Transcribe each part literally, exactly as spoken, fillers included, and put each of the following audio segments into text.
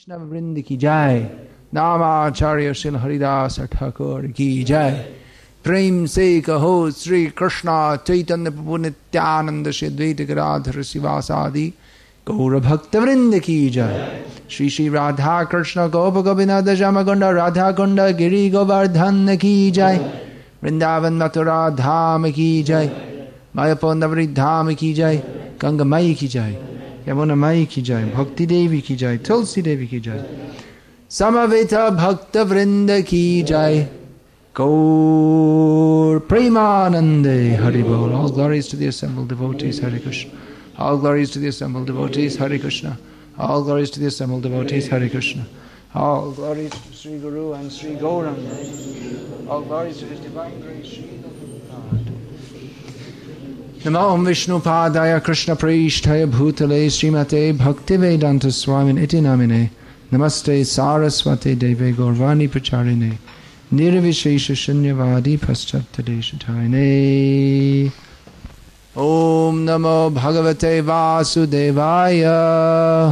Krishna Vrind ki jai, Namacharya Shil Haridas Thakur ki jai. Prem se kaho Sri Krishna Chaitanya Prabhu Nityananda Shri Advaita Gadadhar Sivasadi Gaura Bhakta Vrind ki jai. Shri Shri Radha Krishna Gopa Gopinatha Shyamakunda Radha Kunda Giri Govardhan ki jai. Vrindavan Mathura Dham ki jai. Mayapur Navri Dham ki jai. Ganga Mai ki jai. Yamuna Mai ki jai. Bhakti Devi ki jai. Tulsi Devi ki jai. Samaveta Bhakta Vrinda ki jai. Gaur Premanande Haribol. All glories to the assembled devotees, Hare Krishna. All glories to the assembled devotees, Hare Krishna. All glories to the assembled devotees, Hare Krishna. All glories to Sri Guru and Sri Gauranga. All glories to His divine grace, Sri Prabhupada. Namo Om Vishnu Padaya Krishna Praishtaya Bhutale Srimate Bhaktivedanta Swamin Iti Namine. Namaste Saraswate Deve Gaurvani Pracharine. Nirvishesha Shunyavadi Paschatadeshatayane. Om Namo Bhagavate Vasudevaya.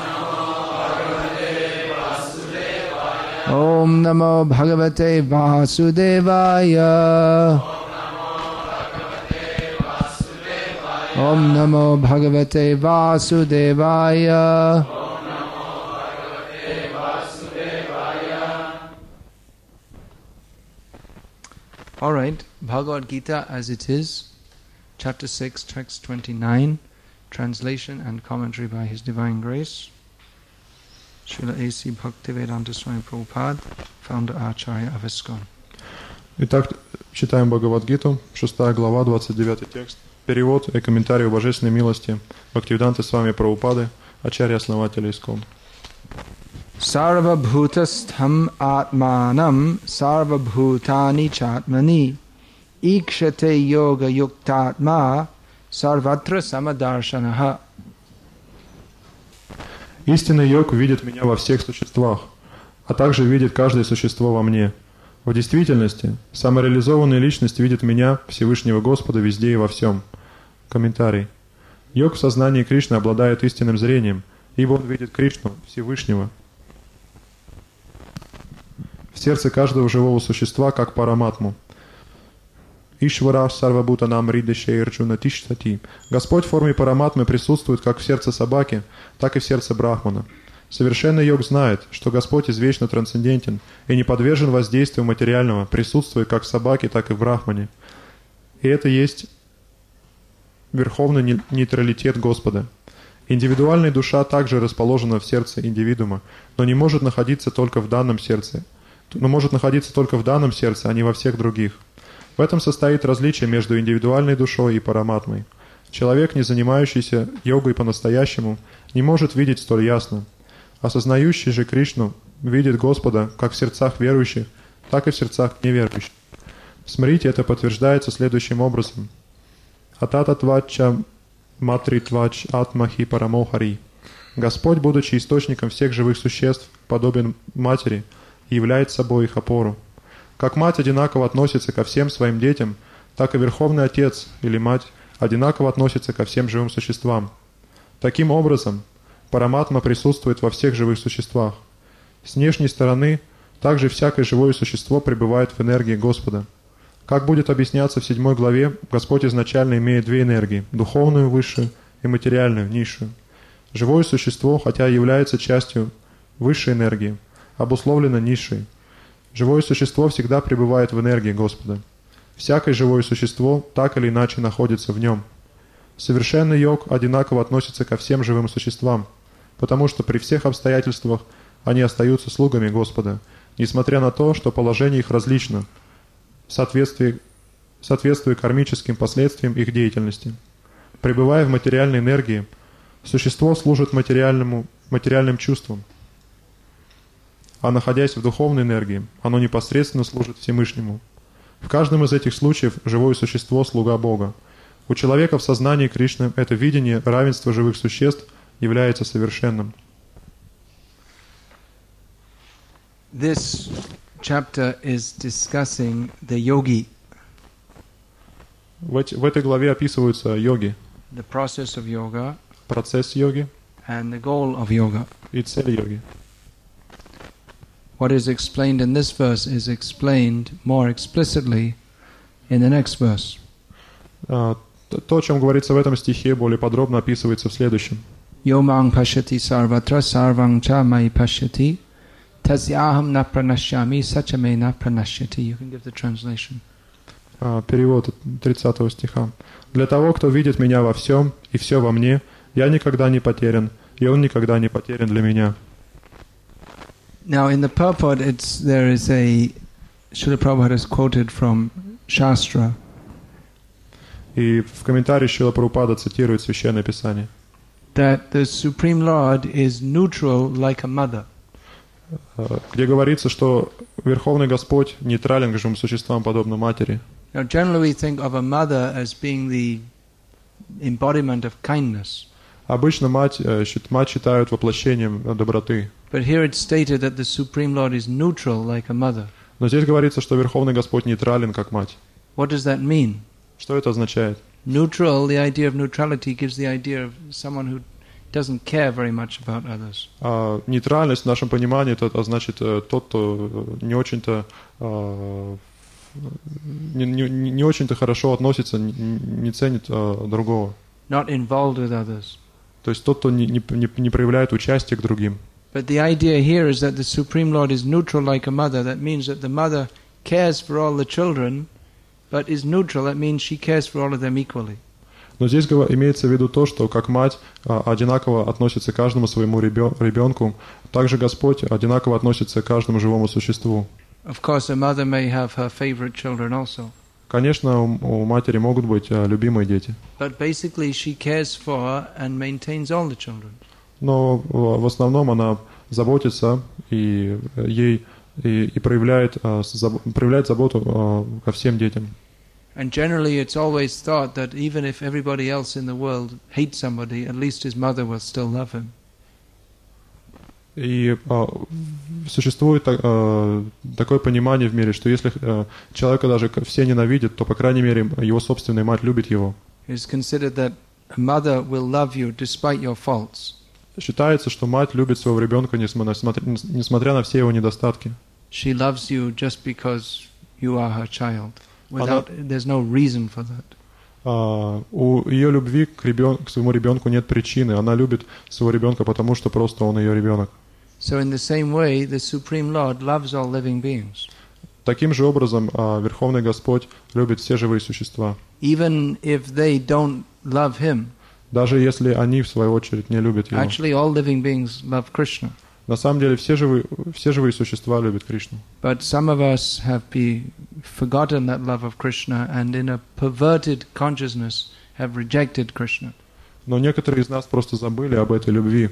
Om Namo Bhagavate Vasudevaya. Om Namo Bhagavate Vasudevaya. All right, Bhagavad Gita as it is, chapter six, text twenty-nine, translation and commentary by His Divine Grace, Srila A C Bhaktivedanta Swami Prabhupada, founder Acharya of ISKCON. Итак, читаем Бхагавад-гиту, шестая глава, двадцать девятый текст. Перевод и комментарий Божественной милости Бхактивиданта Свами Прабхупады, Ачарья основателя ISKCON. Sarva bhutastham atmanam sarva bhutani chatmani ikshate yoga yuktatma sarvatra samadarshanaha. Истинный йог видит меня во всех существах, а также видит каждое существо во мне. В действительности, самореализованная личность видит меня, Всевышнего Господа, везде и во всем. Комментарий. Йог в сознании Кришны обладает истинным зрением, ибо он видит Кришну, Всевышнего, в сердце каждого живого существа, как параматму. Ишвара сарвабхутанам риддеше Арджуна тиштати. Господь в форме параматмы присутствует как в сердце собаки, так и в сердце брахмана. Совершенный йог знает, что Господь извечно трансцендентен и не подвержен воздействию материального, присутствует как в собаке, так и в брахмане. И это есть верховный нейтралитет Господа. Индивидуальная душа также расположена в сердце индивидуума, но не может находиться только в данном сердце, но может находиться только в данном сердце, а не во всех других. В этом состоит различие между индивидуальной душой и параматмой. Человек, не занимающийся йогой по-настоящему, не может видеть столь ясно. Осознающий же Кришну видит Господа как в сердцах верующих, так и в сердцах неверующих. В Смрити это подтверждается следующим образом. Атататвача матритвач атмахи парамохари. Господь, будучи источником всех живых существ, подобен матери и является собой их опору. Как мать одинаково относится ко всем своим детям, так и Верховный Отец или Мать одинаково относится ко всем живым существам. Таким образом, параматма присутствует во всех живых существах. С внешней стороны также всякое живое существо пребывает в энергии Господа. Как будет объясняться в седьмой главе, Господь изначально имеет две энергии – духовную высшую и материальную низшую. Живое существо, хотя и является частью высшей энергии, обусловлено низшей. Живое существо всегда пребывает в энергии Господа. Всякое живое существо так или иначе находится в нем. Совершенный йог одинаково относится ко всем живым существам, потому что при всех обстоятельствах они остаются слугами Господа, несмотря на то, что положение их различно, в соответствии, соответствуя кармическим последствиям их деятельности. Пребывая в материальной энергии, существо служит материальному, материальным чувствам, а находясь в духовной энергии, оно непосредственно служит Всевышнему. В каждом из этих случаев живое существо – слуга Бога. У человека в сознании Кришны это видение равенства живых существ является совершенным. This chapter is discussing the yogi. В, эти, в этой главе описываются йоги, the process of yoga, процесс йоги and the goal of yoga. И цель йоги. what is explained in this verse is explained more explicitly in the next verse. То, о чем говорится в этом стихе, более подробно описывается в следующем. Yomang pashyati sarvatra sarvang cha mai pashyati tasyaham na pranashyami sachame na pranashyati. You can give the translation. Перевод тридцатого стиха. «Для того, кто видит меня во всем, и все во мне, я никогда не потерян, и он никогда не потерян для меня». Now in the purport, it's, there is a, Srila Prabhupada has quoted from Shastra. И в комментарии Шрила Прабхупада цитирует Священное Писание. That the Supreme Lord is neutral like a mother. Где говорится, что Верховный Господь нейтрален к живым существам, подобно матери. Now, generally we think of a mother as being the embodiment of kindness. Обычно мать, мать считают воплощением доброты. But here it's stated that the Supreme Lord is neutral like a mother. Но здесь говорится, что Верховный Господь нейтрален, как мать. What does that mean? Что это означает? Neutral, the idea of neutrality gives the idea of someone who doesn't care very much about others. А, нейтральность в нашем понимании это, это значит тот, кто не очень-то а, не, не, не очень-то хорошо относится, не, не ценит а, другого. Not involved with others. То есть тот, кто не, не, не проявляет участия к другим. But the idea here is that the Supreme Lord is neutral like a mother. That means that the mother cares for all the children, but is neutral. That means she cares for all of them equally. Но здесь имеется в виду то, что как мать одинаково относится к каждому своему ребенку, также Господь одинаково относится к каждому живому существу. Of course, a mother may have her favorite children also. Конечно, у матери могут быть любимые дети. But basically, she cares for and maintains all the children. Но в основном она заботится и ей и, и проявляет проявляет заботу ко всем детям. And generally, it's always thought that even if everybody else in the world hates somebody, at least his mother will still love him. И а, существует а, такое понимание в мире, что если а, человека даже все ненавидят, то, по крайней мере, его собственная мать любит его. It's considered that a mother will love you despite your faults. Считается, что мать любит своего ребенка, несмотря на все его недостатки. She loves you just because you are her child. Without, there's no reason for that. Uh, у ее любви к, ребен... к своему ребенку нет причины. Она любит своего ребенка, потому что просто он ее ребенок. So in the same way, the Supreme Lord loves all living beings. Таким же образом, uh, Верховный Господь любит все живые существа. Even if they don't love Him. Даже если они, в свою очередь, не любят его. Actually, all living beings love Krishna. На самом деле, все живые, все живые существа любят Кришну. But some of us have be forgotten that love of Krishna and in a perverted consciousness have rejected Krishna. Но некоторые из нас просто забыли об этой любви,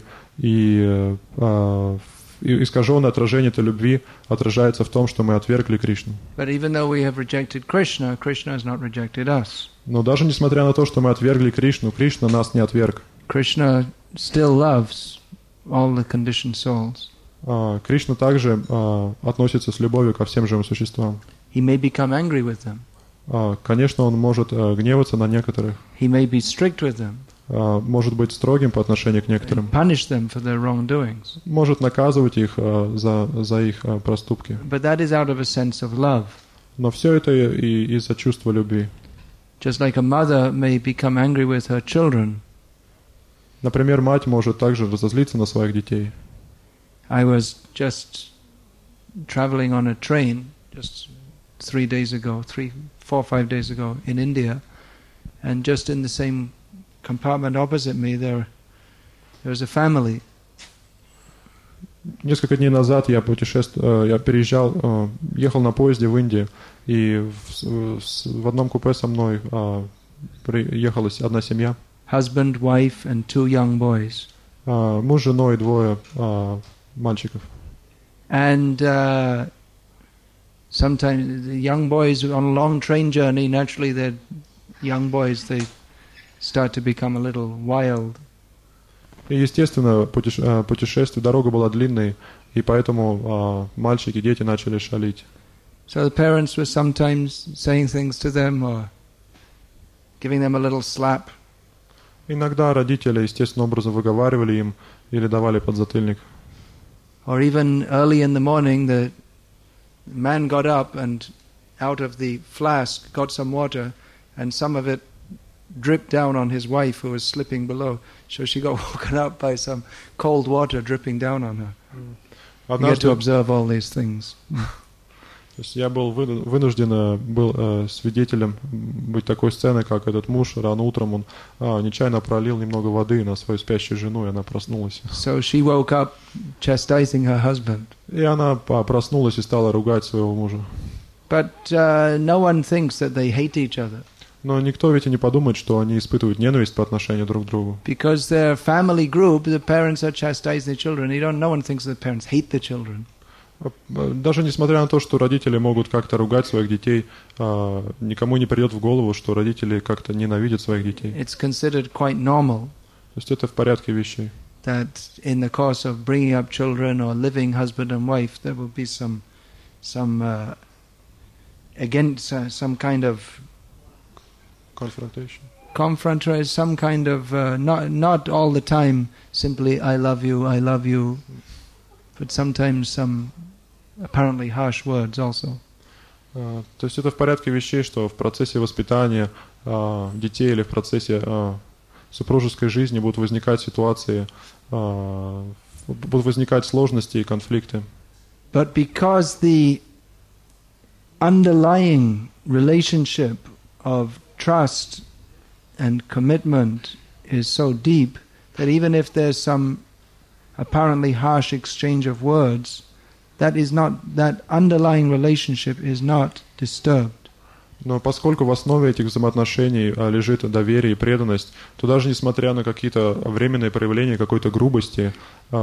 и, э, и искаженное отражение этой любви отражается в том, что мы отвергли Кришну. But even though we have rejected Krishna, Krishna has not rejected us. Но даже несмотря на то, что мы отвергли Кришну, Кришна нас не отверг. Krishna still loves all the conditioned souls. Uh, Кришна также uh, относится с любовью ко всем живым существам. He may become angry with them. Uh, конечно, он может uh, гневаться на некоторых. He may be strict with them. Uh, может быть строгим по отношению к некоторым. Punish them for their wrongdoings. Может наказывать их uh, за, за их uh, проступки. But that is out of a sense of love. Но все это и из-за чувства любви. Just like a mother may become angry with her children. Например, мать может также разозлиться на своих детей. I was just traveling on a train just three days ago, three, four, five days ago in India, and just in the same compartment opposite me, there, there was a family. Несколько дней назад я путешествовал, я переезжал, ехал на поезде в Индию, и в, в одном купе со мной приехала одна семья. Husband, wife, and two young boys. Uh, муж, жена и двое uh, мальчиков. And uh, sometimes the young boys on a long train journey, naturally they're young boys, they start to become a little wild. И естественно, путеше- путешествие, дорога была длинной, и поэтому uh, мальчики, дети начали шалить. So the parents were sometimes saying things to them or giving them a little slap. Иногда родители естественным образом выговаривали им или давали подзатыльник. Or even early in the morning, the man got up and out of the flask got some water, and some of it dripped down on his wife who was slipping below. So she got woken up by some cold water dripping down on her. You get to observe all these things. То есть я был вынужден был э, свидетелем быть такой сцены, как этот муж рано утром он а, нечаянно пролил немного воды на свою спящую жену, и она проснулась. So she woke up chastising her husband. И она проснулась и стала ругать своего мужа. But uh, no one thinks that they hate each other. Но никто ведь и не подумает, что они испытывают ненависть по отношению друг к другу. Because their family group, the parents are chastising their children. You don't. No one thinks that the parents hate the children. Даже несмотря на то, что родители могут как-то ругать своих детей, никому не придет в голову, что родители как-то ненавидят своих детей. It's considered quite normal. То есть это в порядке вещей. That in the course of bringing up children or living husband and wife, there will be some, some uh, against uh, some kind of confrontation. Confrontation, some kind of uh, not not all the time simply I love you, I love you, but sometimes some apparently harsh words also. Uh, то есть это в порядке вещей, что в процессе воспитания uh, детей или в процессе uh, супружеской жизни будут возникать ситуации, uh, будут возникать сложности и конфликты. But because the underlying relationship of trust and commitment is so deep that even if there's some apparently harsh exchange of words, that is not, that underlying relationship is not disturbed. Но поскольку в основе этих взаимоотношений лежит доверие и преданность, то даже несмотря на какие-то временные проявления какой-то грубости,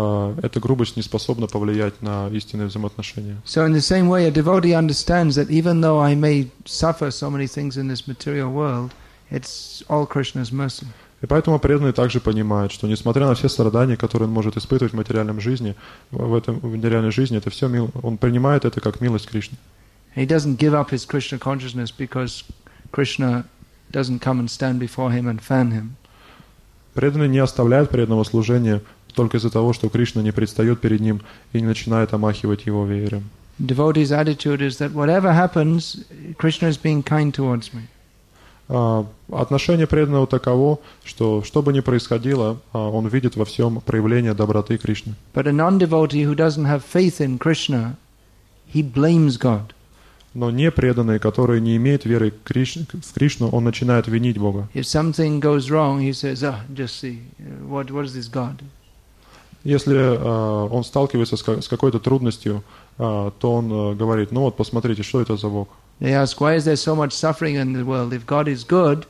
эта грубость не способна повлиять на истинные взаимоотношения. So in the same way, a devotee understands that even though I may suffer so many things in this material world, it's all Krishna's mercy. И поэтому преданный также понимает, что несмотря на все страдания, которые он может испытывать в материальном жизни, в этом в материальной жизни, это все мил, он принимает это как милость Кришны. He doesn't give up his Krishna consciousness because Krishna doesn't come and stand before him and fan him. Преданный не оставляет преданного служения только из-за того, что Кришна не предстает перед ним и не начинает омахивать его веером. Devotee's attitude is that whatever happens, Krishna is being kind towards me. Uh, отношение преданного таково, что что бы ни происходило, uh, он видит во всем проявление доброты Кришны. But a non-devotee who doesn't have faith in Krishna, he blames God. Но не преданный, который не имеет веры в Кришну, в Кришну, он начинает винить Бога. If something goes wrong, he says, "Ah, just see, what what is this God?" Если uh, он сталкивается с, с какой-то трудностью, uh, то он uh, говорит: ну вот, посмотрите, что это за Бог. They ask, why is there so much suffering in the world? If God is good,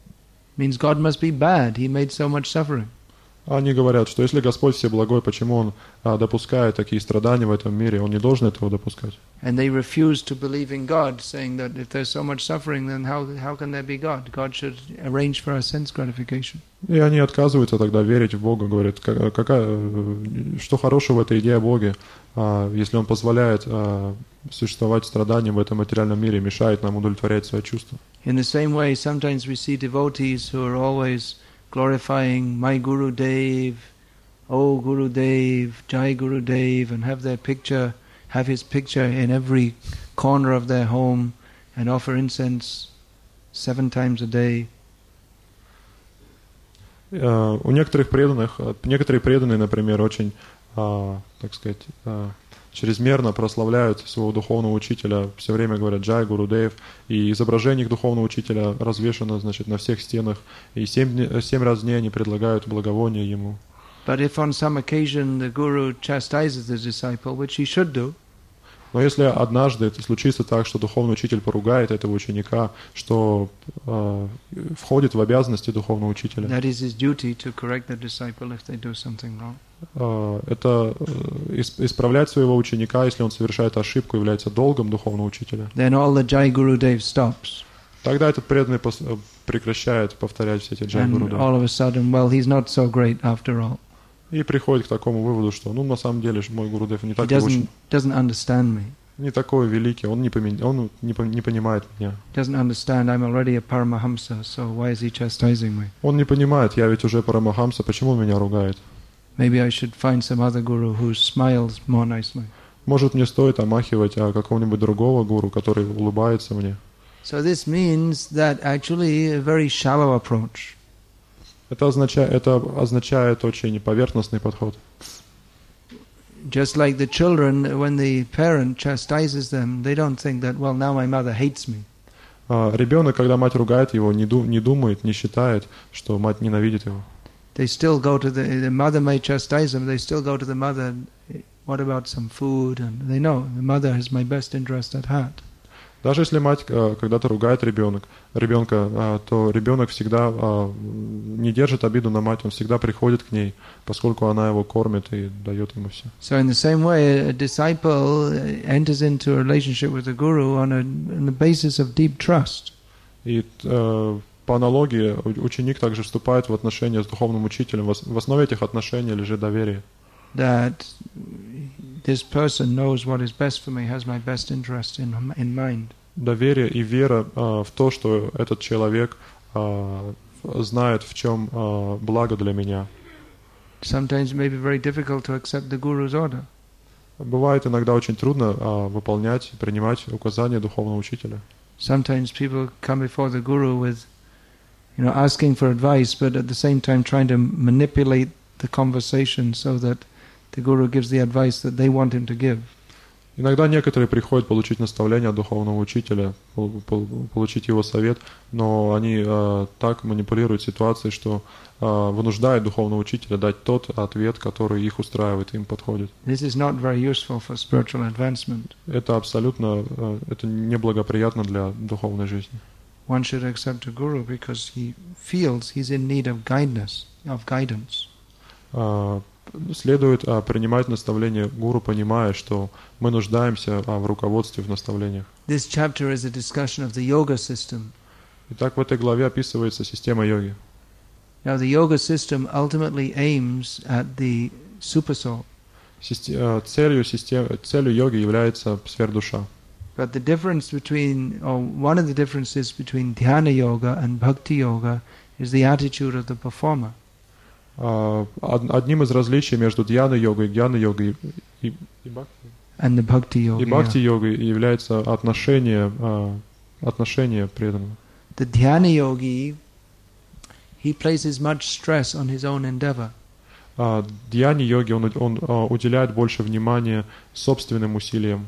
means God must be bad. He made so much suffering. Они говорят, что если Господь всеблагой, почему Он а, допускает такие страдания в этом мире? Он не должен этого допускать. And they refuse to believe in God, saying that if there's so much suffering, then how how can there be God? God should arrange for our sense gratification. И они отказываются тогда верить в Бога, говорят, какая, что хорошего в этой идее о Боге, а, если Он позволяет а, существовать страданиям в этом материальном мире, мешает нам удовлетворять свои чувства. In the same way, sometimes we see devotees who are always glorifying my Guru Dev, oh Guru Dev, Jai Guru Dev, and have their picture, have his picture in every corner of their home, and offer incense seven times a day. Uh, у некоторых преданных, некоторые преданные, например, очень, uh, так сказать, uh, чрезмерно прославляют своего духовного учителя, все время говорят «Джай, Гурудев», и изображение их духовного учителя развешано, значит, на всех стенах, и семь, семь раз в день они предлагают благовония ему. But if on some occasion the Guru chastises the disciple, which he should do, но если однажды это случится так, что духовный учитель поругает этого ученика, что э, входит в обязанности духовного учителя, that is his duty to correct the disciple if they do something wrong. Uh, это uh, исправлять своего ученика, если он совершает ошибку, является долгом духовного учителя. Then all the Jai Guru Dev stops. Тогда этот преданный пос- прекращает повторять все эти Jai Guru Dev. And all of a sudden, well, he's not so great after all. И приходит к такому выводу, что, ну, на самом деле, мой Гурудев не He так doesn't, очень, doesn't understand me. не такой великий, он не, поми- он не, по- не понимает меня. Doesn't understand I'm already a Paramahamsa, so why is he chastising me? Он не понимает, я ведь уже Парамахамса, почему он меня ругает? Maybe I should find some other guru who smiles more nicely. Может, мне стоит омахивать а, какого-нибудь другого гуру, который улыбается мне. So this means that actually a very shallow approach. Это означает, это означает очень поверхностный подход. Just like the children, when the parent chastises them, they don't think that, well, now my mother hates me. А, ребенок, когда мать ругает его, не, ду, не думает, не считает, что мать ненавидит его. They still go to the, the mother may chastise them, they still go to the mother, what about some food? And they know, the mother has my best interest at heart. Даже если мать а, когда-то ругает ребенок, ребенка, а, то ребенок всегда а, не держит обиду на мать, он всегда приходит к ней, поскольку она его кормит и дает ему все. So in the same way, a disciple enters into a relationship with the guru on, a, on the basis of deep trust. И а, по аналогии ученик также вступает в отношения с духовным учителем. В основе этих отношений лежит доверие. That this person knows what is best for me, has my best interest in, in mind. Доверие и вера а, в то, что этот человек а, знает, в чем а, благо для меня. Sometimes it may be very difficult to accept the guru's order. Бывает иногда очень трудно а, выполнять, принимать указания духовного учителя. Sometimes people come before the guru with, you know, asking for advice, but at the same time trying to manipulate the conversation so that the guru gives the advice that they want him to give. Иногда некоторые приходят получить наставление от духовного учителя, получить его совет, но они э, так манипулируют ситуацией, что э, вынуждают духовного учителя дать тот ответ, который их устраивает, им подходит. This is not very useful for spiritual advancement. Это абсолютно э, это неблагоприятно для духовной жизни. One should accept a guru because he feels he's in need of guidance, of guidance. Uh, следует uh, принимать наставления гуру, понимая, что мы нуждаемся uh, в руководстве, в наставлениях. This chapter is a discussion of the yoga system. Итак, в этой главе описывается система йоги. Now, the yoga system ultimately aims at the supersoul. Систи- uh, целью, систем- целью йоги является сфердуша. But the difference between, or one of the differences between dhyana yoga and bhakti yoga is the attitude of the performer. Uh, одним из различий между дьяна-йогой, гьяна-йогой и, и, и бхакти-йогой бхакти является отношение, uh, отношение преданного. The dhyana yogi, he places much stress on his own endeavor. Uh, дьяне-йоги, он, он uh, уделяет больше внимания собственным усилиям.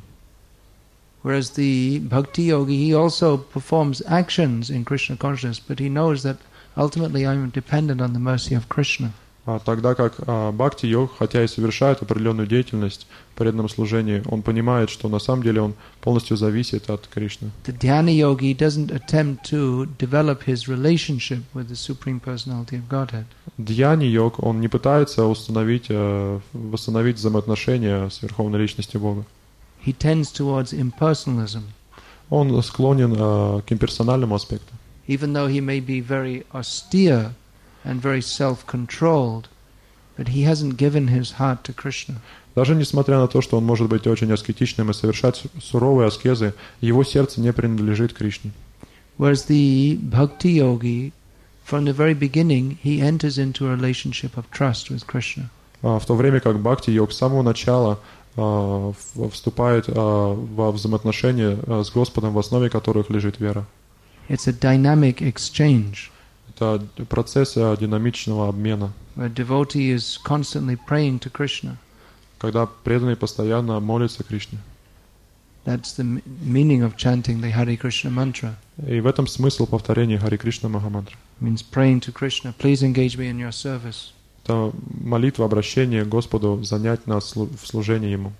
Whereas the bhakti yogi, he also performs actions in Krishna consciousness, but he knows that ultimately I am dependent on the mercy of Krishna. А тогда как а, бхакти-йог, хотя и совершает определенную деятельность в преданном служении, он понимает, что на самом деле он полностью зависит от Кришны. The dhyana yogi doesn't attempt to develop his relationship with the Supreme Personality of Godhead. Дьяни-йог, он не пытается установить, э, восстановить взаимоотношения с Верховной Личностью Бога. He tends towards impersonalism. Он склонен э, к имперсональному аспекту. Even though he may be very austere and very self-controlled, but he hasn't given his heart to Krishna. Даже несмотря на то, что он может быть очень аскетичным и совершать суровые аскезы, его сердце не принадлежит Кришне. Whereas the bhakti yogi, from the very beginning, he enters into a relationship of trust with Krishna. В то время как бхакти-йог с самого начала uh, вступает uh, во взаимоотношения uh, с Господом, в основе которых лежит вера. It's a dynamic exchange. Это процесс uh, динамичного обмена. Where devotee is constantly praying to Krishna. Когда преданный постоянно молится Кришне. That's the meaning of chanting the Hare Krishna mantra. И в этом смысл повторения Харе Кришна Махамантры. Means praying to Krishna, please engage me in your service. Это молитва, обращение к Господу, занять нас в служении Ему.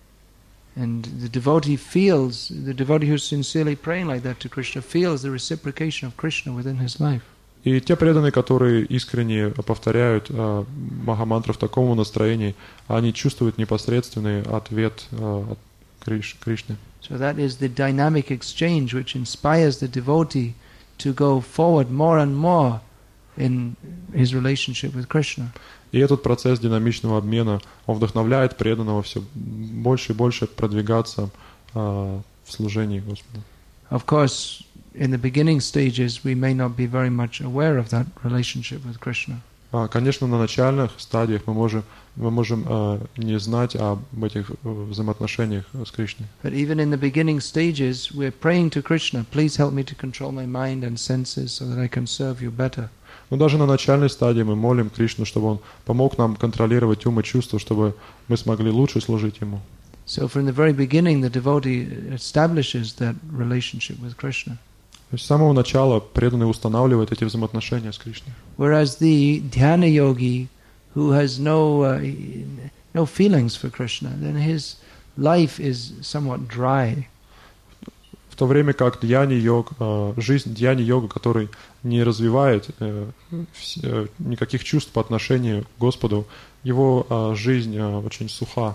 And the devotee feels, the devotee who's sincerely praying like that to Krishna feels the reciprocation of Krishna within his life. И те преданные, которые искренне повторяют э, Махамантру в таком настроении, они чувствуют непосредственный ответ э, от Криш, Кришны. So that is the dynamic exchange which inspires the devotee to go forward more and more in his relationship with Krishna. И этот процесс динамичного обмена, он вдохновляет преданного все больше и больше продвигаться э, в служении Господу. Of course, in the beginning stages, we may not be very much aware of that relationship with Krishna. А, конечно, на начальных стадиях мы можем, мы можем а, не знать об этих взаимоотношениях с Кришной. But even in the beginning stages, we're praying to Krishna, please help me to control my mind and senses so that I can serve you better. Но даже на начальной стадии мы молим Кришну, чтобы Он помог нам контролировать ум и чувства, чтобы мы смогли лучше служить Ему. So from the very beginning, the devotee establishes that relationship with Krishna. То есть с самого начала преданный устанавливает эти взаимоотношения с Кришной. Whereas the dhyana yogi, who has no uh, no feelings for Krishna, then his life is somewhat dry. В то время как дьяни-йог, жизнь дьяни-йога, который не развивает никаких чувств по отношению к Господу, его жизнь очень суха.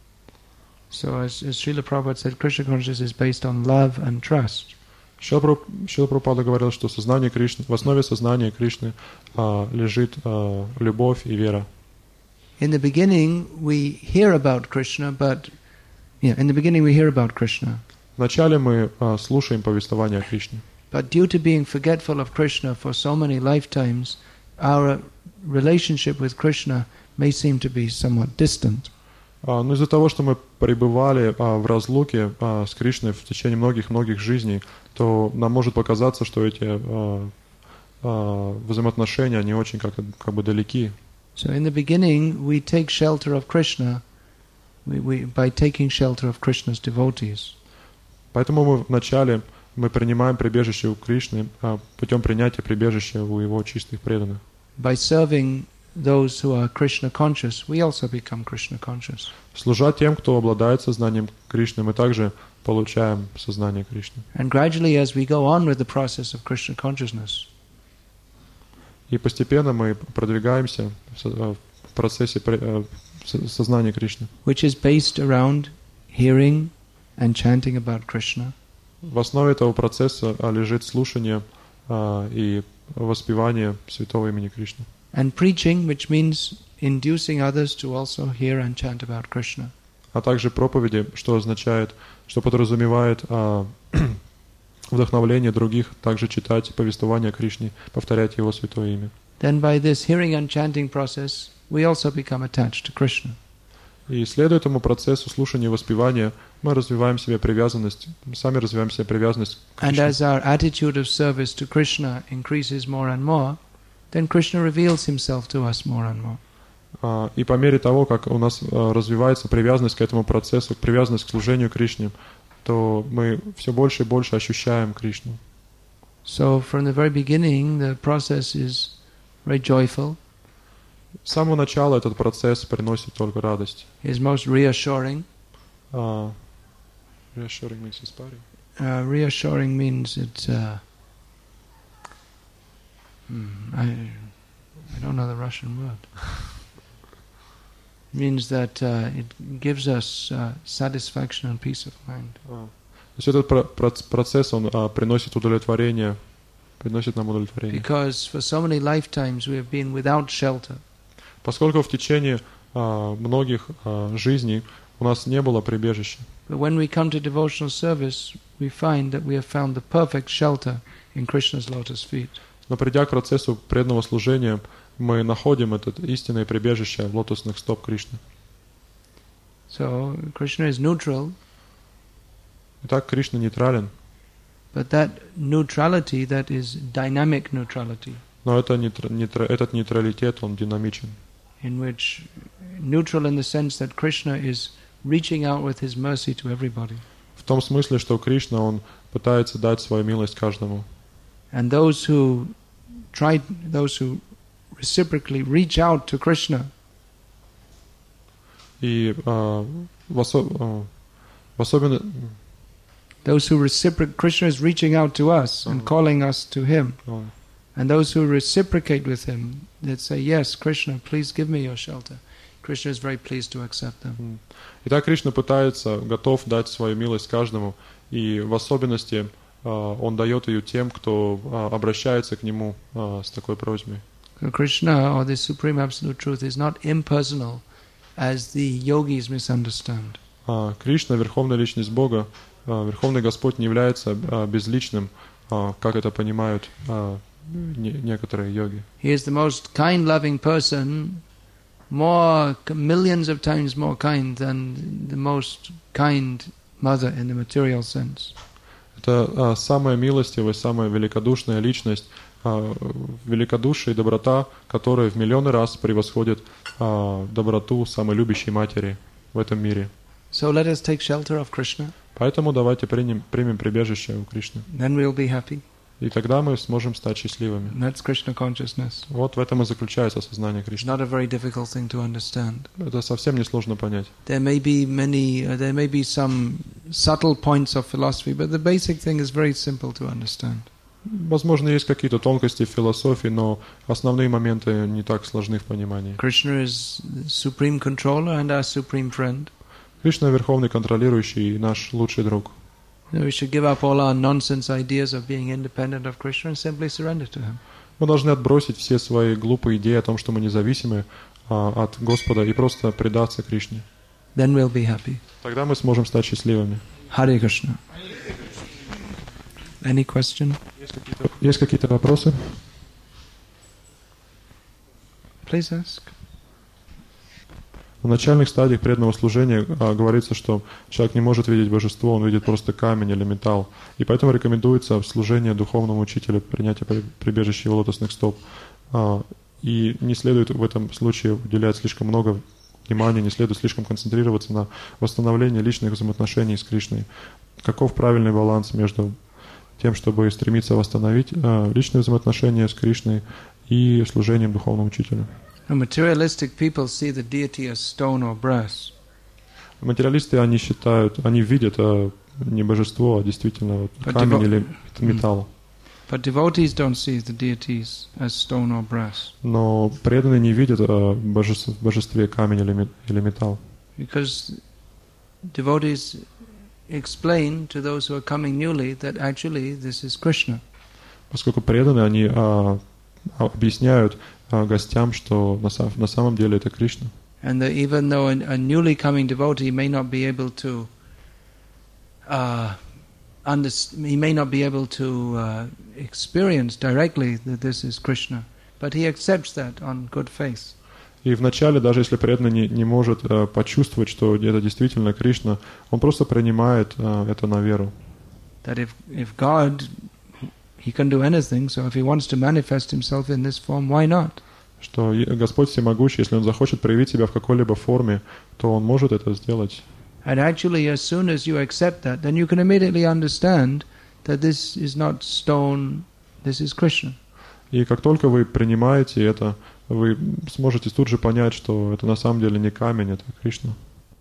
So as, as Srila Prabhupada said, Krishna consciousness is based on love and trust. Шрила Прабхупада говорил, что сознание Кришны, в основе сознания Кришны а, лежит а, любовь и вера. In the beginning, we hear about Krishna, but yeah, in the beginning we hear about Krishna. Вначале мы а, слушаем повествование о Кришне. But due to being forgetful of Krishna for so many lifetimes, our relationship with Krishna may seem to be somewhat distant. А, но из-за того, что мы пребывали а, в разлуке а, с Кришной в течение многих-многих жизней, то нам может показаться, что эти а, а, взаимоотношения, они очень как, как бы далеки. So in the beginning, we take shelter of Krishna we, we, by taking shelter of Krishna's devotees. Поэтому мы вначале мы принимаем прибежище у Кришны а, путем принятия прибежища у Его чистых преданных. By serving those who are Krishna conscious, we also become Krishna conscious. Служа тем, кто обладает сознанием Кришны, мы также получаем сознание Кришны. And gradually, as we go on with the process of Krishna consciousness, и постепенно мы продвигаемся в процессе сознания Кришны, which is based around hearing and chanting about Krishna. В основе этого процесса лежит слушание и воспевание святого имени Кришны. And preaching, which means inducing others to also hear and chant about Krishna. А также проповеди, что означает, что подразумевает а, вдохновление других также читать повествование о Кришне, повторять Его святое имя. Then by this hearing and chanting process, we also become attached to Krishna. И следуя этому процессу слушания и воспевания, мы развиваем в себе привязанность, сами развиваем в себе привязанность к Кришне. And as our attitude of service to Krishna increases more and more, then Krishna reveals himself to us more and more. Uh, и по мере того, как у нас uh, развивается привязанность к этому процессу, привязанность к служению Кришне, то мы все больше и больше ощущаем Кришну. So from the very beginning, the process is very joyful. С самого начала этот процесс приносит только радость. Is most reassuring. Uh, reassuring means inspiring. Uh, reassuring means it's. Uh, hmm, I I don't know the Russian word. Means that uh, it gives us uh, satisfaction and peace of mind. Uh, то есть этот про- процесс он uh, приносит удовлетворение, приносит нам удовлетворение. Because for so many lifetimes we have been without shelter. Поскольку в течение uh, многих uh, жизней у нас не было прибежища. But when we come to devotional service, we find that we have found the perfect shelter in Krishna's lotus feet. Но придя к процессу преданного служения, мы находим это истинное прибежище в лотосных стоп Кришны. So Krishna is neutral. Итак, Кришна нейтрален. But that neutrality, that is dynamic neutrality. Но это нейтр, нейтр, этот нейтралитет, он динамичен. In which neutral in the sense that Krishna is reaching out with his mercy to everybody. В том смысле, что Кришна, он пытается дать свою милость каждому. And those who try, those who reciprocally reach out to Krishna. И uh, в, осо, uh, в особенно those who reciprocate, Krishna is reaching out to us and calling us to Him. Uh, And those who reciprocate with Him, that say, yes, Krishna, please give me your shelter. Krishna is very pleased to accept them. Итак, Кришна пытается, готов дать свою милость каждому, и в особенности uh, он дает ее тем, кто uh, обращается к нему uh, с такой просьбой. So Krishna, or the Supreme Absolute Truth, is not impersonal as the yogis misunderstand. Uh, Кришна, Верховная Личность Бога, uh, Верховный Господь не является uh, безличным, uh, как это понимают uh, не, некоторые йоги. He is the most kind, loving person, more millions of times more kind than the most kind mother in the material sense. Это а, самая милостивая, самая великодушная личность, а, великодушие и доброта, которая в миллионы раз превосходит а, доброту самой любящей матери в этом мире. So let us take shelter of Krishna. Поэтому давайте примем, примем прибежище у Кришны. Then we'll be happy. И тогда мы сможем стать счастливыми. That's Krishna consciousness. Вот в этом и заключается сознание It's Кришны. not a very difficult thing to understand. Это совсем несложно понять. There may be many, uh, there may be some subtle points of philosophy, but the basic thing is very simple to understand. Возможно, есть какие-то тонкости в философии, но основные моменты не так сложны в понимании. Krishna is the supreme controller and our supreme friend. Кришна — верховный контролирующий и наш лучший друг. So we should give up all our nonsense ideas of being independent of Krishna and simply surrender to Him. Мы должны отбросить все свои глупые идеи о том, что мы независимы а, от Господа, и просто предаться Кришне. Then we'll be happy. Тогда мы сможем стать счастливыми. Hare Krishna. Any question? Есть какие-то, есть какие-то вопросы? Please ask. В начальных стадиях преданного служения а, говорится, что человек не может видеть божество, он видит просто камень или металл. И поэтому рекомендуется в служении духовному учителю принятие прибежища его лотосных стоп. А, и не следует в этом случае уделять слишком много внимания, не следует слишком концентрироваться на восстановлении личных взаимоотношений с Кришной. Каков правильный баланс между тем, чтобы стремиться восстановить а, личные взаимоотношения с Кришной и служением духовному учителю? Materialistic people see the deity as stone or brass. Материалисты, они считают, они видят а, не божество, а действительно вот, камень или металл. But devotees don't see the deities as stone or brass. Но преданные не видят а, божество, в божестве камень или, или металл. Because devotees explain to those who are coming newly that actually this is Krishna. Поскольку преданные, они а, объясняют а, гостям, что на, на самом деле это Кришна. And that even though a, a newly coming devotee may not be able to, uh, under, he may not be able to uh, experience directly that this is Krishna, but he accepts that on good faith. И вначале, даже если преданный не, не может а, почувствовать, что это действительно Кришна, он просто принимает а, это на веру. That if if God, He can do anything, so if He wants to manifest Himself in this form, why not? Что Господь всемогущий, если Он захочет проявить себя в какой-либо форме, то Он может это сделать. And actually, as soon as you accept that, then you can immediately understand that this is not stone, this is Krishna. И как только вы принимаете это, вы сможете тут же понять, что это на самом деле не камень, это Кришна.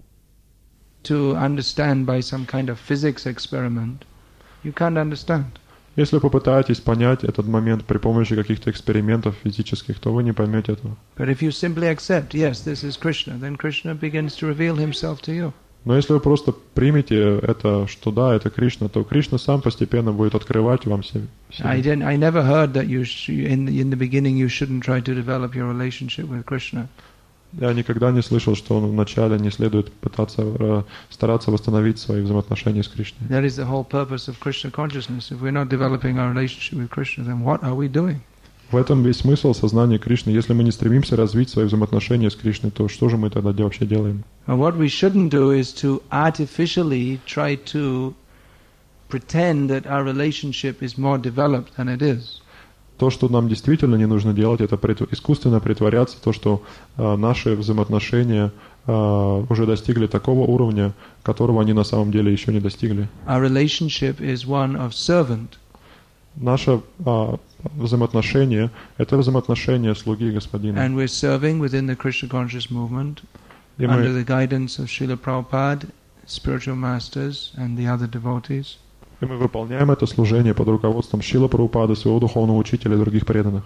To understand by some kind of physics experiment, you can't understand. Если вы попытаетесь понять этот момент при помощи каких-то экспериментов физических, то вы не поймете этого. But if you simply accept, yes, this is Krishna, then Krishna begins to reveal Himself to you. Но если вы просто примете это, что да, это Кришна, то Кришна сам постепенно будет открывать вам себя. I didn't. I never heard that you sh- in the, in the beginning you shouldn't try to develop your relationship with Krishna. Я никогда не слышал, что вначале не следует пытаться э, стараться восстановить свои взаимоотношения с Кришной. That is the whole purpose of Krishna consciousness. If we're not developing our relationship with Krishna, then what are we doing? В этом весь смысл сознания Кришны. Если мы не стремимся развить свои взаимоотношения с Кришной, то что же мы тогда вообще делаем? And what we shouldn't do is to artificially try to pretend that our relationship is more developed than it is. То, что нам действительно не нужно делать, это искусственно притворяться, то, что э, наши взаимоотношения э, уже достигли такого уровня, которого они на самом деле еще не достигли. Our relationship is one of servant. Наше э, взаимоотношение – это взаимоотношение слуги Господина. And we're serving within the Krishna conscious movement И under мы, the guidance of Srila Prabhupada, spiritual masters, and the other devotees. и мы выполняем это служение под руководством Шрила Прабхупады, своего духовного учителя и других преданных.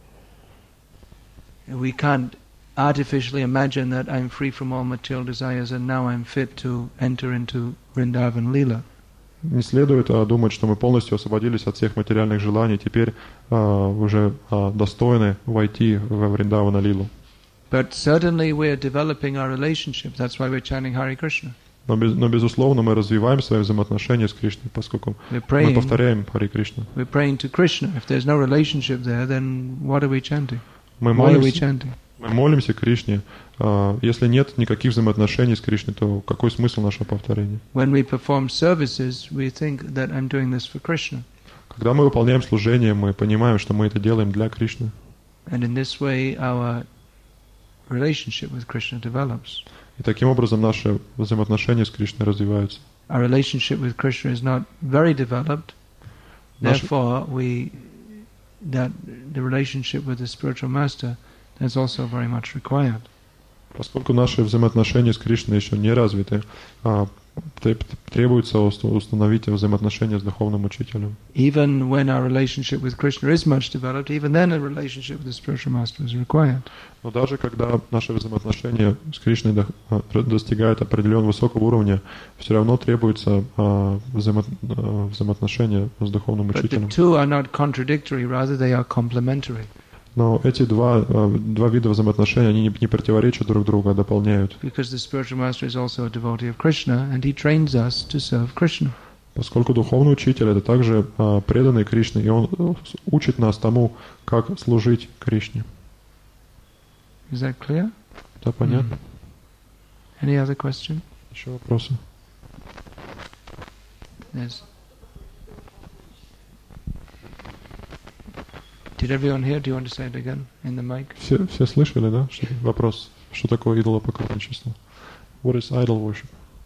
We can't artificially imagine that I'm free from all material desires and now I'm fit to enter into Vrindavan Leela. Не следует а, думать, что мы полностью освободились от всех материальных желаний, теперь а, уже а, достойны войти во Вриндавана Лилу. But certainly we're developing our relationship. That's why we're chanting Hare Krishna. Но, без, но безусловно мы развиваем свои взаимоотношения с Кришной, поскольку мы повторяем Хари Кришна. We're praying to Krishna. If there's no relationship there, then what are we chanting? Мы Why are we молимся, chanting? мы молимся Кришне. Если нет никаких взаимоотношений с Кришной, то какой смысл нашего повторения? When we perform services, we think that I'm doing this for Krishna. Когда мы выполняем служение, мы понимаем, что мы это делаем для Кришны. And in this way, our relationship with Krishna develops. И таким образом наши взаимоотношения с Кришной развиваются. Our relationship with Krishna is not very developed. Therefore, we that the relationship with the spiritual master is also very much required. Поскольку наши взаимоотношения с Кришной еще не развиты, требуется установить взаимоотношения с духовным учителем. Even when our relationship with Krishna is much developed, even then a relationship with the spiritual master is required. Но даже когда наши взаимоотношения с Кришной достигают определенного высокого уровня, все равно требуется взаимо... взаимоотношения с духовным учителем. But the two are not contradictory, rather they are complementary. Но эти два, два вида взаимоотношений, они не противоречат друг другу, а дополняют. Because the spiritual master is also a devotee of Krishna, and he trains us to serve Krishna. Поскольку духовный учитель это также а, преданный Кришне, и он учит нас тому, как служить Кришне. Is that clear? Да, понятно. Mm. Any other question? Еще вопросы? Yes. Did everyone hear? Do you want to say it again in the mic? Все, все слышали, да? Что, вопрос, что такое идолопоклонничество? What is idol worship?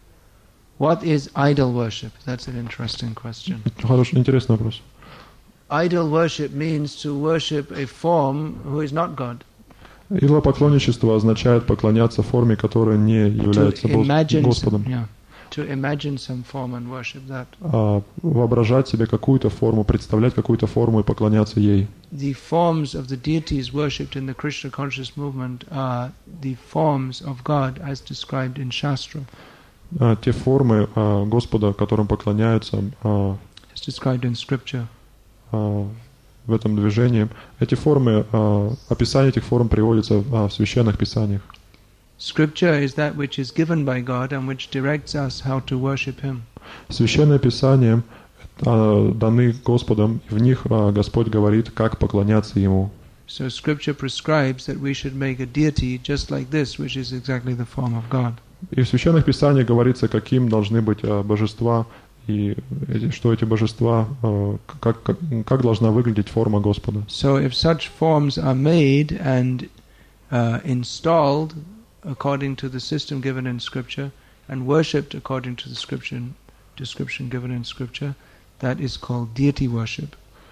What is idol worship? That's an interesting question. Хороший, интересный вопрос. Idol worship means to worship a form who is not God. Идолопоклонничество означает поклоняться форме, которая не является Господом. Yeah. To imagine some form and worship that. А, воображать себе какую-то форму, представлять какую-то форму и поклоняться ей. The forms of the deities worshipped in the Krishna conscious movement are the forms of God as described in Shastra. А, те формы а, Господа, которым поклоняются, а, as described in Scripture. А, в этом движении, эти формы, а, описание этих форм приводится а, в священных писаниях. Scripture is that which is given by God and which directs us how to worship Him. Священные писания а, даны Господом, и в них а, Господь говорит, как поклоняться Ему. So Scripture prescribes that we should make a deity just like this, which is exactly the form of God. И в священных писаниях говорится, каким должны быть а, божества, и эти, что эти божества, а, как, как, как должна выглядеть форма Господа. So if such forms are made and uh, installed according to the system given in Scripture and worshipped according to the description, description given in Scripture, that is called deity worship.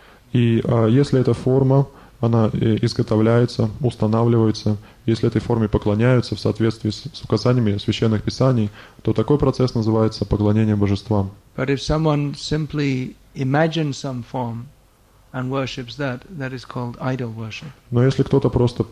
И а, если эта форма, она изготовляется, устанавливается, если этой форме поклоняются в соответствии с, с указаниями священных писаний, то такой процесс называется поклонение божествам. But if someone simply imagines some form and worships that, that is called idol worship. Но если кто-то просто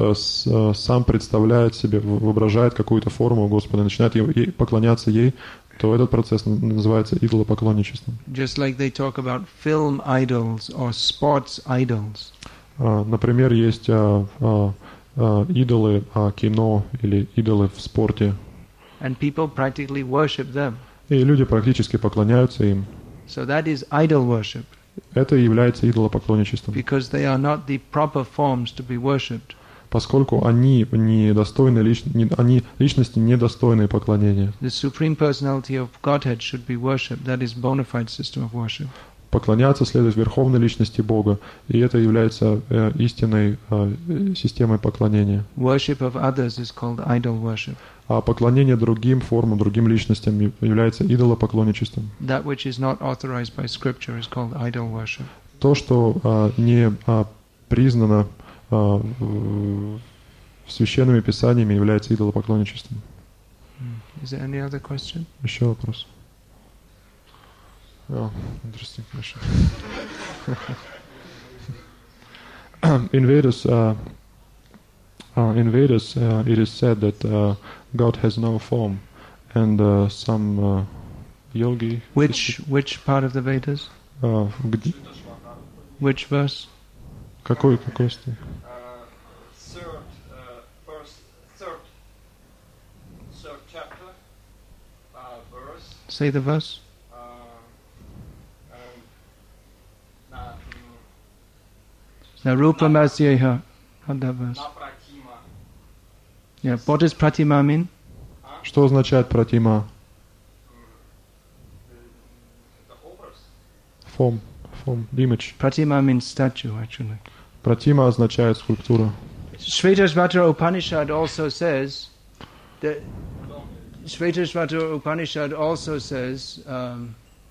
сам представляет себе, воображает какую-то форму Господа, начинает ей, поклоняться ей, то этот процесс называется идолопоклонничеством. Just like they talk about film idols or sports idols. Например, есть а, а, а, идолы а, кино или идолы в спорте. And people practically worship them. И люди практически поклоняются им. So that is idol worship. Это является идолопоклонничеством. Because they are not the proper forms to be worshipped. Поскольку они недостойны лич... они личности недостойны поклонения. The supreme personality of Godhead should be worshipped. That is bona fide system of worship. Поклоняться следует верховной личности Бога, и это является э, истинной э, системой поклонения. Worship of others is called idol worship. А поклонение другим формам, другим личностям является идолопоклонничеством. That which is not authorized by Scripture is called idol worship. То, что а, не а, признано а, священными писаниями, является идолопоклонничеством. Is there any other question? Еще вопрос. Oh, interesting question. In Vedas, uh, uh, in Vedas, uh, it is said that uh, God has no form, and uh, some uh, yogi. Which which part of the Vedas? Uh, где? Which verse? Какой какой стих? Third, uh, first, third, third chapter, uh, Say the verse. Uh, um, na, Narupamasyeha. Not that verse. na pratima. Yeah, what does pratima mean? Что означает пратима? Это образ. Form, form, image. Pratima means statue, actually. Пратима означает скульптура. Shvetashvata Upanishad also says that Shvetashvata Upanishad also says um,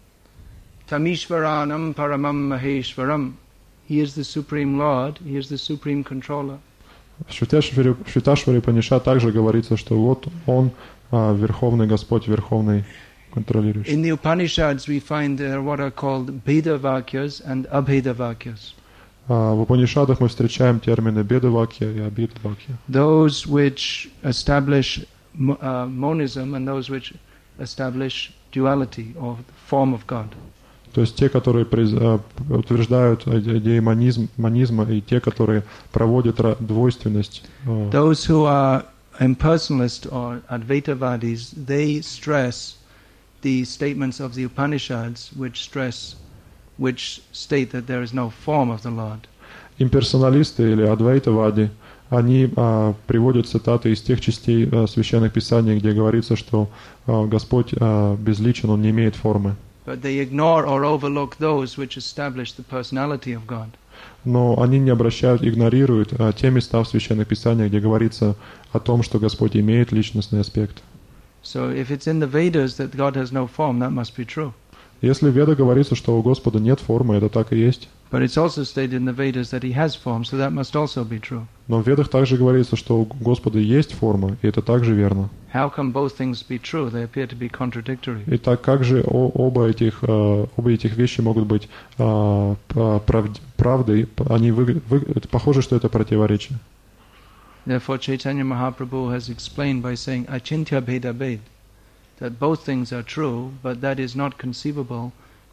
Tamishvaranam Paramam Maheshwaram. He is the Supreme Lord, He is the Supreme Controller. В Швиташваре, в Швиташваре Паниша также говорится, что вот он а, Верховный Господь, Верховный контролирующий. In the Upanishads we find uh, what are called Bheda Vakyas and Abheda Vakyas. А, в Упанишадах мы встречаем термины Беда-вакья и Абхида-вакья. Those which establish uh, monism and those which establish duality or the form of God. То есть те, которые приз- а, утверждают идеи монизм, монизма, и те, которые проводят ра- двойственность. а, Those who are impersonalist or Advaitavadis, they stress the statements of the Upanishads which stress, which state that there is no form of the Lord. Имперсоналисты или адвайтавади, они а, приводят цитаты из тех частей а, священных писаний, где говорится, что а, Господь а, безличен, Он не имеет формы. But they ignore or overlook those which establish the personality of God. Но они не обращают, игнорируют а, те места в священных писаниях, где говорится о том, что Господь имеет личностный аспект. So if it's in the Vedas that God has no form, that must be true. Если в Ведах говорится, что у Господа нет формы, это так и есть. But it's also stated in the Vedas that He has form, so that must also be true. Но в Ведах также говорится, что у Господа есть форма, и это также верно. How can both things be true? They appear to be contradictory. Итак, как же о- оба этих, э, оба этих вещи могут быть э, прав- правдой? Они выгля- вы- это похоже, что это противоречие. Therefore, Chaitanya Mahaprabhu has explained by saying Achintya Bheda Bhed, that both things are true, but that is not conceivable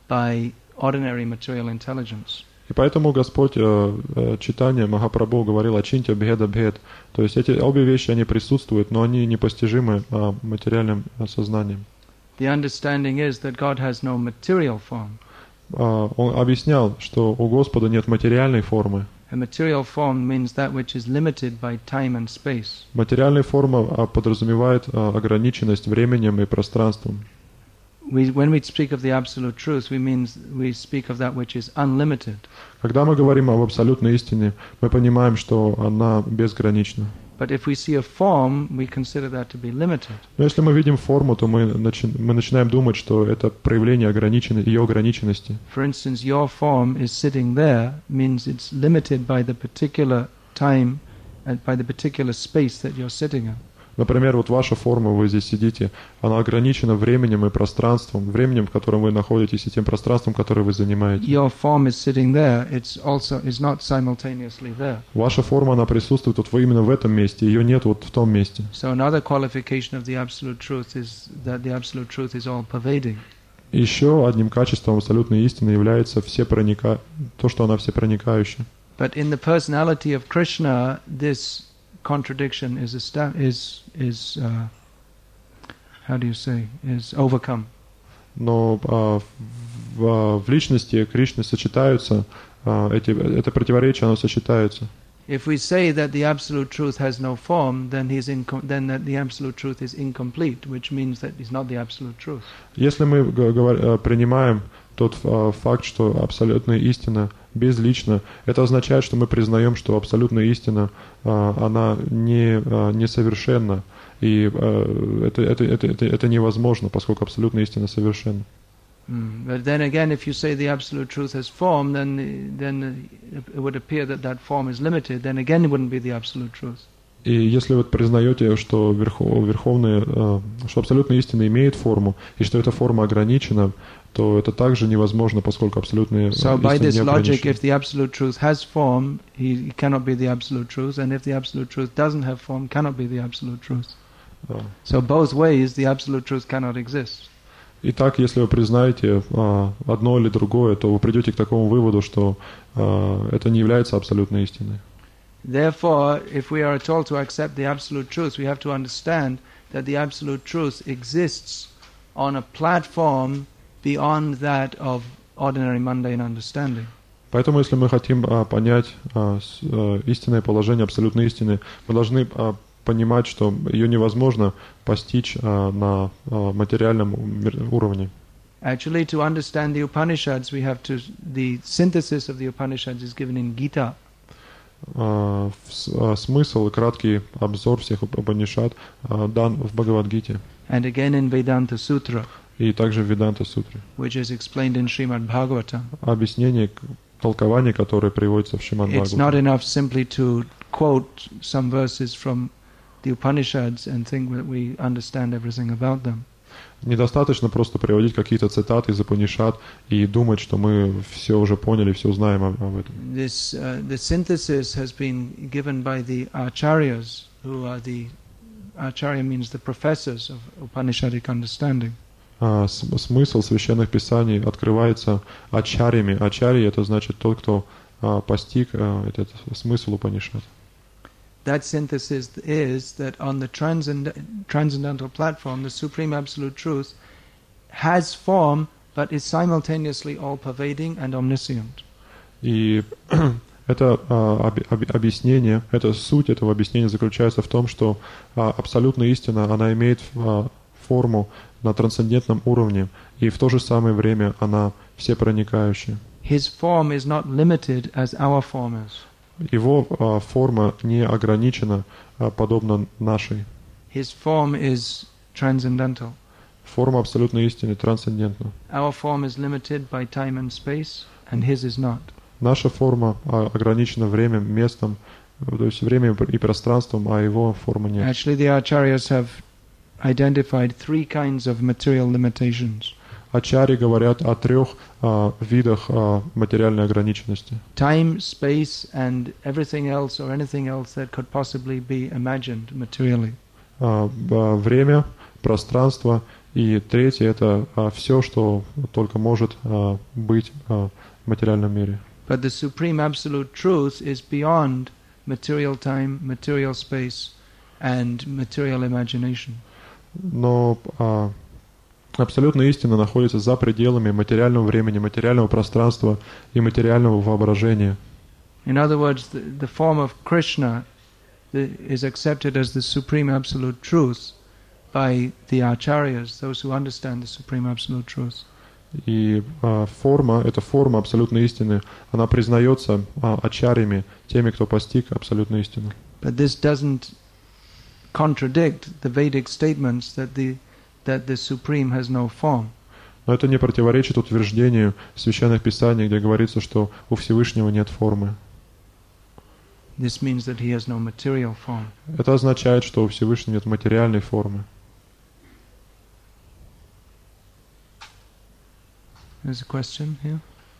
by ordinary material intelligence. И поэтому Господь, э, э, Чайтанья Махапрабху говорил о чинте бхеда бхед. То есть эти обе вещи, они присутствуют, но они непостижимы э, материальным э, сознанием. The understanding is that God has no material form. Э, он объяснял, что у Господа нет материальной формы. A material form means that which is limited by time and space. Материальная форма э, подразумевает э, ограниченность временем и пространством. We, when we speak of the absolute truth, we mean we speak of that which is unlimited. Когда мы говорим об абсолютной истине, мы понимаем, что она безгранична. But if we see a form, we consider that to be limited. Но если мы видим форму, то мы, начи- мы начинаем думать, что это проявление ограниченной, ее ограниченности. For instance, your form is sitting there means it's limited by the particular time and by the particular space that you're sitting in. Например, вот ваша форма, вы здесь сидите, она ограничена временем и пространством, временем, в котором вы находитесь, и тем пространством, которое вы занимаете. Your form is sitting there, it's also is not simultaneously there. Ваша форма, она присутствует вот именно в этом месте, ее нет вот в том месте. So another qualification of the absolute truth is that the absolute truth is all-pervading. Еще одним качеством абсолютной истины является всепроника... то, что она всепроникающая. But in the personality of Krishna, this contradiction is esta- is is uh, how do you say is overcome. Но а, в, а, в личности Кришны сочетаются а, эти, это противоречие, оно сочетается. If we say that the absolute truth has no form, then he's inco- then that the absolute truth is incomplete, which means that he's not the absolute truth. Если мы г- говор- принимаем тот а, факт, что абсолютная истина безлична, это означает, что мы признаем, что абсолютная истина, а, она не, а, несовершенна, и а, это, это, это, это, это невозможно, поскольку абсолютная истина совершенна. Mm. But then again, if you say the absolute truth has form, then then it would appear that that form is limited. Then again, it wouldn't be the absolute truth. И если вы признаете, что, верхов, верховная, а, что абсолютная истина имеет форму, и что эта форма ограничена, то это также невозможно, поскольку абсолютная So истина by не this logic, ограничена. if the absolute truth has form, he cannot be the absolute truth, and if the absolute truth doesn't have form, cannot be the absolute truth. Да. So both ways, the absolute truth cannot exist. Итак, если вы признаете а, одно или другое, то вы придете к такому выводу, что а, это не является абсолютной истиной. Therefore, if we are at all to accept the absolute truth, we have to understand that the absolute truth exists on a platform beyond that of ordinary mundane understanding. Поэтому, если мы хотим а, понять а, с, а, истинное положение, абсолютной истины, мы должны а, понимать, что ее невозможно постичь а, на а, материальном уровне. Actually, to understand the Upanishads, we have to. The synthesis of the Upanishads is given in Gita. А, с, а, смысл и краткий обзор всех Упанишад а, дан в Бхагавад-гите. And again in Vedanta Sutra, И также в Веданта-сутре. which is explained in Srimad Bhagavatam. Объяснение, толкование, которое приводится в Шримад It's not Бхагаватам. enough simply to quote some verses from the Upanishads and think that we understand everything about them. Недостаточно просто приводить какие-то цитаты из Упанишад и думать, что мы все уже поняли, все знаем об, об этом. This uh, the synthesis has been given by the acharyas, who are the acharya means the professors of Upanishadic understanding. А, с- смысл священных писаний открывается ачарьями. Ачарьи — это значит тот, кто а, постиг а, этот смысл Упанишад. That synthesis is that on the transcend- transcendental platform, the Supreme Absolute Truth has form, but is simultaneously all-pervading and omniscient. И это а, об- об- объяснение, это суть этого объяснения заключается в том, что а, абсолютная истина, она имеет а, форму на трансцендентном уровне, и в то же самое время она всепроникающая. His form is not limited as our form is. Его а, форма не ограничена, а, подобно нашей. His form is transcendental. Форма абсолютной истины трансцендентна. Our form is limited by time and space, and his is not. Наша форма а, ограничена временем, местом, то есть временем и пространством, а его формы нет. Actually, the acharyas have identified three kinds of material limitations. Ачарьи говорят о трех а, видах а, материальной ограниченности. Time, space, and everything else or anything else that could possibly be imagined materially. А, б- время, пространство и третье — это все, что только может а, быть а, в материальном мире. But the Supreme Absolute Truth is beyond material time, material space, and material imagination. Но а, абсолютная истина находится за пределами материального времени, материального пространства и материального воображения. In other words, the, the form of Krishna the, is accepted as the Supreme Absolute Truth by the acharyas, those who understand the Supreme Absolute Truth. И а, форма, эта форма абсолютной истины, она признается а, ачарьями, теми, кто постиг абсолютную истину. But this doesn't contradict the Vedic statements that the that the Supreme has no form. Но это не противоречит утверждению священных писаний, где говорится, что у Всевышнего нет формы. This means that he has no material form. Это означает, что у Всевышнего нет материальной формы. There's a question here.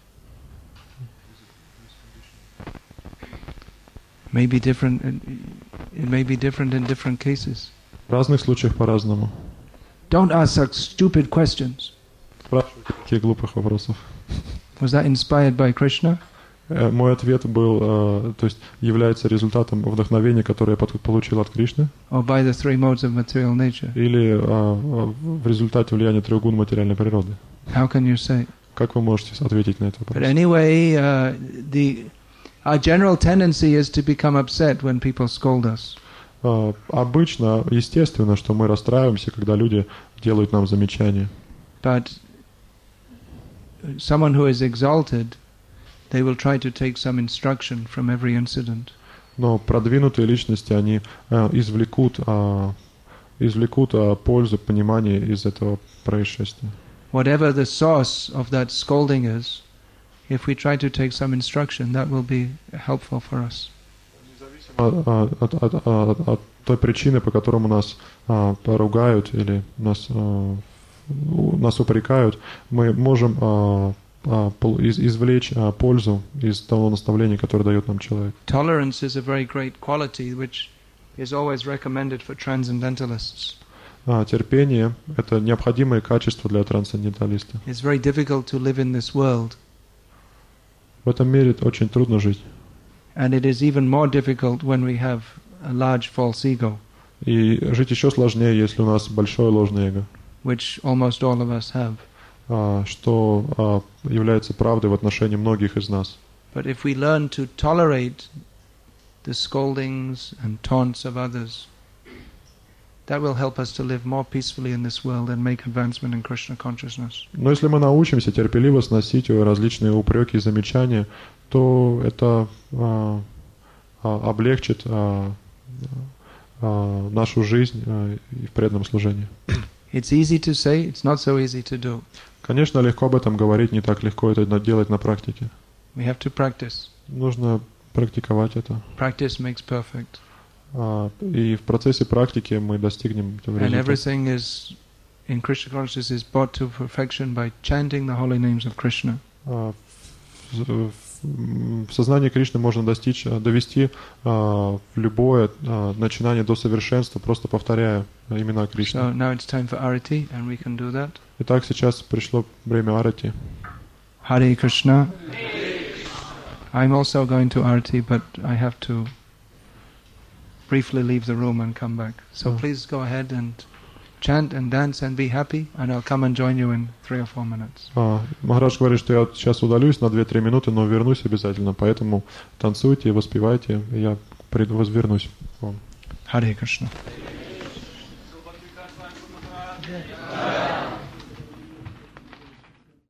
May be different. It may be different in different cases. В разных случаях по-разному. Don't ask such stupid questions. Спрашивайте таких глупых вопросов. Was that inspired by Krishna? Э, Мой ответ был, э, то есть является результатом вдохновения, которое я под- получил от Кришны, Or by the three modes of material nature? или э, в результате влияния трех гун материальной природы. How can you say? Как вы можете ответить на этот But вопрос? anyway, uh, the our general tendency is to become upset when people scold us. Э, Обычно, естественно, что мы расстраиваемся, когда люди делают нам замечания. But someone who is exalted, they will try to take some instruction from every incident. Но продвинутые личности, они э, извлекут, а, извлекут а, пользу, понимание из этого происшествия. Whatever the source of that scolding is, if we try to take some instruction, that will be helpful for us. От, от- от- от- от той причины, по которому нас а, поругают или нас, а, у- нас упрекают, мы можем а, а, пол- из- извлечь а, пользу из того наставления, которое дает нам человек. Tolerance is a very great quality which is always recommended for transcendentalists. А, терпение — это необходимое качество для трансценденталиста. It's very difficult to live in this world, В этом мире очень трудно жить. and it is even more difficult when we have a large false ego. И жить еще сложнее, если у нас большое ложное эго. which almost all of us have. а, что а, является правдой в отношении многих из нас. But if we learn to tolerate the scoldings and taunts of others, that will help us to live more peacefully in this world and make advancement in Krishna consciousness. Но если мы научимся терпеливо сносить различные упреки и замечания, то это а, а, облегчит а, а, нашу жизнь а, и в преданном служении. It's easy to say, it's not so easy to do. Конечно, легко об этом говорить, не так легко это делать на практике. We have to practice. Нужно практиковать это. Practice makes perfect. А, и в процессе практики мы достигнем этого And результата. everything is in Krishna consciousness is brought to perfection by chanting the holy names of Krishna. А, в, в- в сознании Кришны можно достичь, а, довести а, в любое а, начинание до совершенства, просто повторяя имена Кришны. So now it's time for arati, and we can do that. Итак, сейчас пришло время арати. Hare Krishna. I'm also going to arati, but I have to briefly leave the room and come back. So Oh. please go ahead and chant and dance and be happy, and I'll come and join you in three or four minutes. А, Махарадж говорит, что я вот сейчас удалюсь на две-три минуты, но вернусь обязательно, поэтому танцуйте, воспевайте, и я приду, возвернусь к вам. Hare Krishna.